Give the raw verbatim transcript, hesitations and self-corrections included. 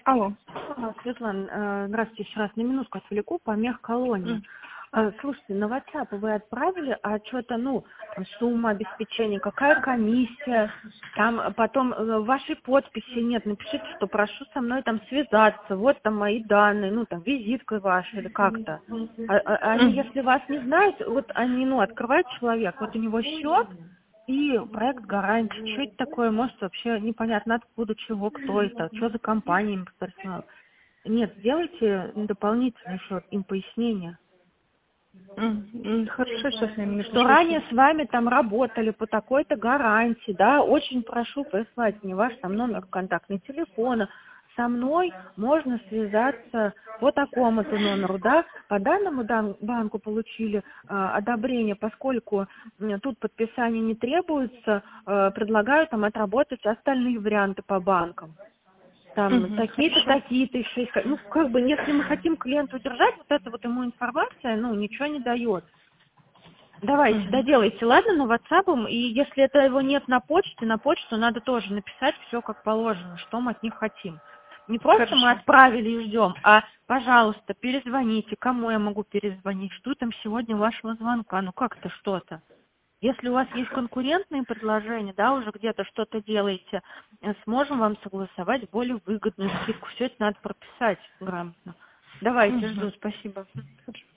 Алло. А, Светлана, э, здравствуйте, еще раз на минутку отвлеку по мех-колонии. М. Э, Слушайте, на WhatsApp вы отправили, а что-то, ну, сумма обеспечения, какая комиссия, там потом э, вашей подписи нет, напишите, что прошу со мной там связаться, вот там мои данные, ну, там, визиткой вашей или как-то. А- а- Они, Мгм. если вас не знают, вот они, ну, открывает человек, вот у него счет, и проект гарантии. Что это такое? Может, вообще непонятно откуда, чего, кто это, что за компания им персонал. Нет, сделайте дополнительно еще им пояснение. М, м, Хорошо, сейчас я им Что напишу ранее еще. с вами там работали по такой-то гарантии, да, очень прошу прислать мне ваш там номер контактного телефона. Со мной можно связаться по такому-то номеру, да. По данному дан- банку получили а, одобрение, поскольку м, тут подписание не требуется, а, предлагаю там отработать остальные варианты по банкам. Там Мгм, такие-то, Хорошо. такие-то еще искать. Ну, как бы, если мы хотим клиента удержать, вот эта вот ему информация, ну, ничего не дает. Давайте, Мгм. доделайте, ладно, на WhatsApp, и если это его нет на почте, на почту надо тоже написать все как положено, что мы от них хотим. Не просто мы Хорошо. отправили и ждем, а, пожалуйста, перезвоните, кому я могу перезвонить, жду там сегодня вашего звонка, ну как-то что-то. Если у вас есть конкурентные предложения, да, уже где-то что-то делаете, э, сможем вам согласовать более выгодную скидку. Все это надо прописать грамотно. Давайте, жду, Мгм. спасибо. Хорошо.